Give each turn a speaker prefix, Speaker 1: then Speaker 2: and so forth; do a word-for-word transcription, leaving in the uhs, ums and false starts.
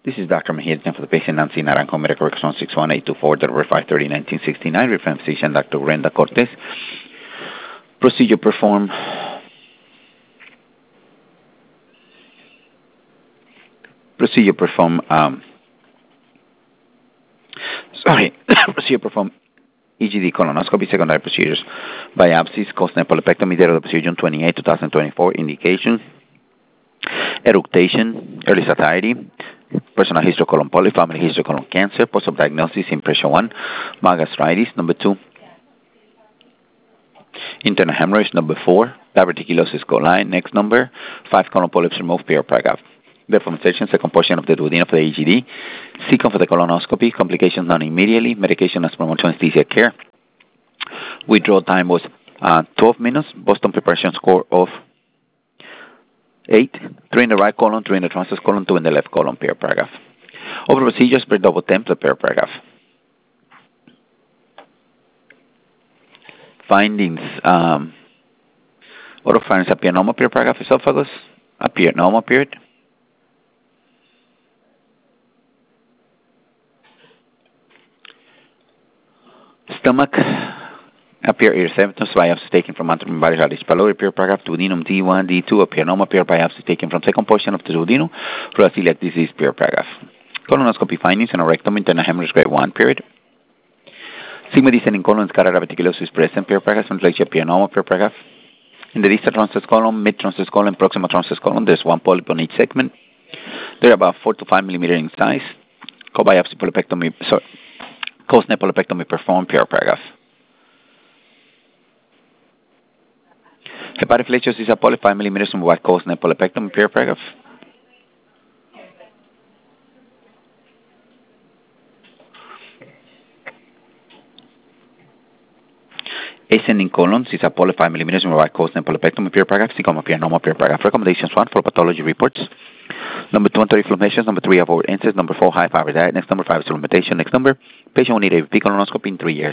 Speaker 1: This is Doctor Mejia for the patient Nancy Naranjo, medical record one six one eight two four, five thirty, nineteen sixty-nine, referring physician Doctor Brenda Cortez. Procedure performed. Procedure performed. Um, sorry, procedure performed. E G D colonoscopy, secondary procedures, biopsies, costal polypectomy, date of the procedure June twenty-eighth, twenty twenty-four. Indication: eructation, early satiety, personal history of colon polyp, family history of colon cancer, post-op diagnosis, impression one, mild gastritis. Number two, internal hemorrhage. Number four, diverticulosis coli. Next number, five colon polyps removed, P R paragraph. Deformation, second portion of the duodenum for the E G D. Second for the colonoscopy. Complications not immediately. Medication as promotion anesthesia care. Withdrawal time was uh, twelve minutes. Boston preparation score of eight. Three in the right colon, three in the transverse colon, two in the left colon, pair paragraph. Over procedures per double template, pair paragraph. Findings. Um, oropharynx appear normal, pair paragraph. Esophagus appear normal, period. Stomach appear erythematous, biopsy taken from anteroom varicose pylori, appear paragraph. Duodenum D one, D two appear normal, appear biopsy taken from second portion of the duodenum for celiac disease, appear paragraph. Colonoscopy findings and rectum, internal hemorrhage grade one, period. Sigma descending colon, scarred diverticulosis present, appear paragraph. Ventilation appear normal, appear paragraph. In the distal transverse colon, mid transverse colon, proximal transverse colon, there's one polyp on each segment. They're about four to five millimeters in size. Co-biopsy polypectomy, sorry. Costal polypectomy performed, pair paragraph. Hepatic flexure is a polyp five millimeters from wide costal polypectomy, pair paragraph. Ascending colon is a polyp five millimeters from wide costal polypectomy, pair paragraph. Second appear normal, pair paragraph. Recommendations one for pathology reports. Number two, inflammations. Number three, avoid incest. Number four, high fiber diet. Next number five is supplementation. Next number, patient will need a repeat colonoscopy in three years.